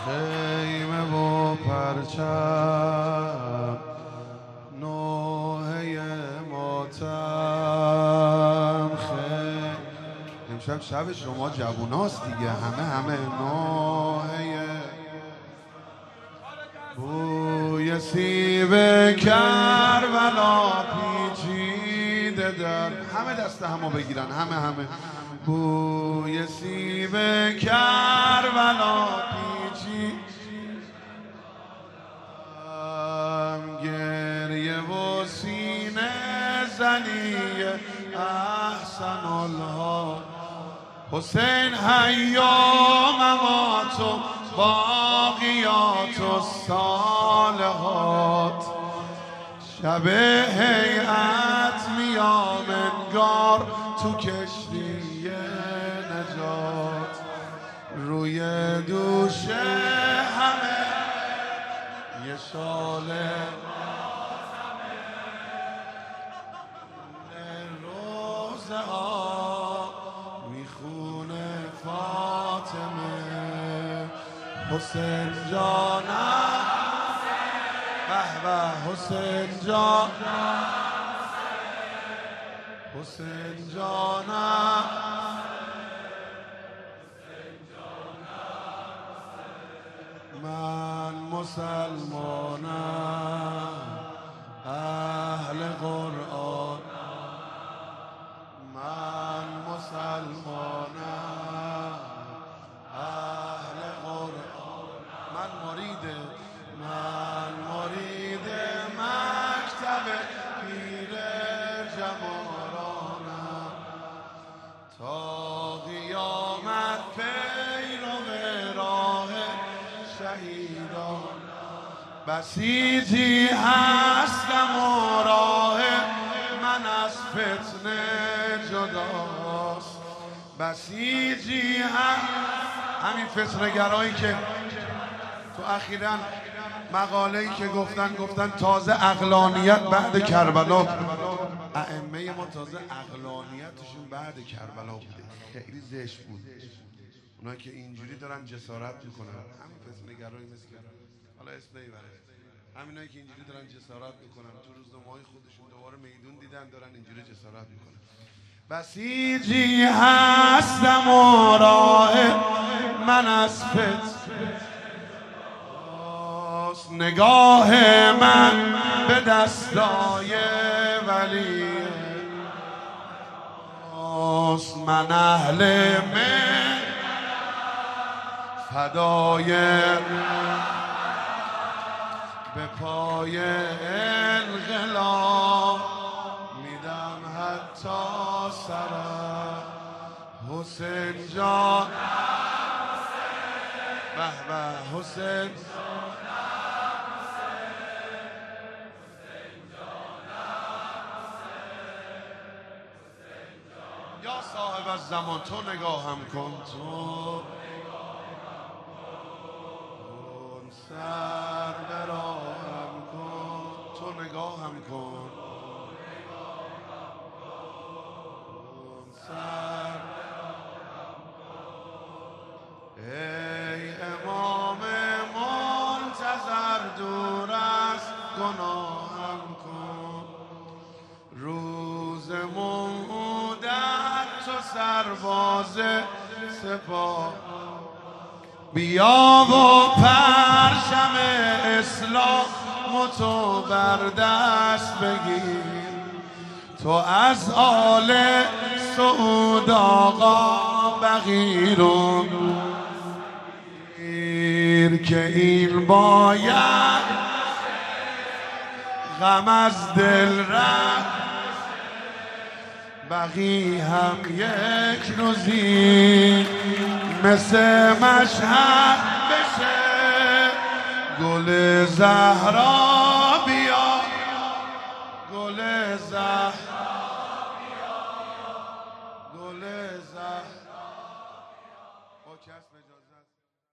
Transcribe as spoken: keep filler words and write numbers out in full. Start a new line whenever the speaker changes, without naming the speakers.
خیمه و پرچم نوحه ماتم خیمه. امشب شب شما جووناست دیگه، همه همه نوحه بوی سیب کربلا پیچیده در همه دست همو بگیرن، همه همه بوی سیب کربلا پیچیده گریه و سینه زنی احسن الحال حسین حیا ممات و باقیات و صالحات شب هیئت میام انگار تو کشتی نجات روی دوشه همه یه شاله روزه ها میخونه فاطمه حسین جانم به به حسین جان حسین جانم من مسلمانم اهل قرآن من مسلمانم اهل قرآن من مرید من مرید مکتب پیر جمالانم تا قیامت پیرو راه شهیدان بسیجی هستم و راه من از فتنه جداست بسیجی هم همین فتنه گرایی که تو اخیراً مقاله‌ای که گفتن گفتن تازه عقلانیت بعد کربلا ائمه ما تازه عقلانیتشون بعد کربلا بوده. خیلی زشت بود اونایی که اینجوری دارن جسارت میکنن. همین فتنه گرایی مثل حالا اسم نمیبره همینایی که اینجوری دارن جسارت میکنن تو روزنامه‌های خودشون دوباره میدون دیدن دارن اینجوری جسارت میکنن. بسیجی هستم و راه من از فتنه نگاه من به دستای ولی من اهل من فدای به پای انقلاب میدم حتی سرم حسین جان به به حسین یا صاحب از زمان تو نگاهم کن تو کن سر براهم کن تو نگاهم کن کن سر ای امام منتظر دور از گناهم کن روز مودت تو سرباز سپاه بیا و پرچم اسلام تو بر دست بگیر تو از آل سعود آقا بغیرون که این باید غم از دل رفت بقی هم یک روزی مثل مشهد بشه گل زهرا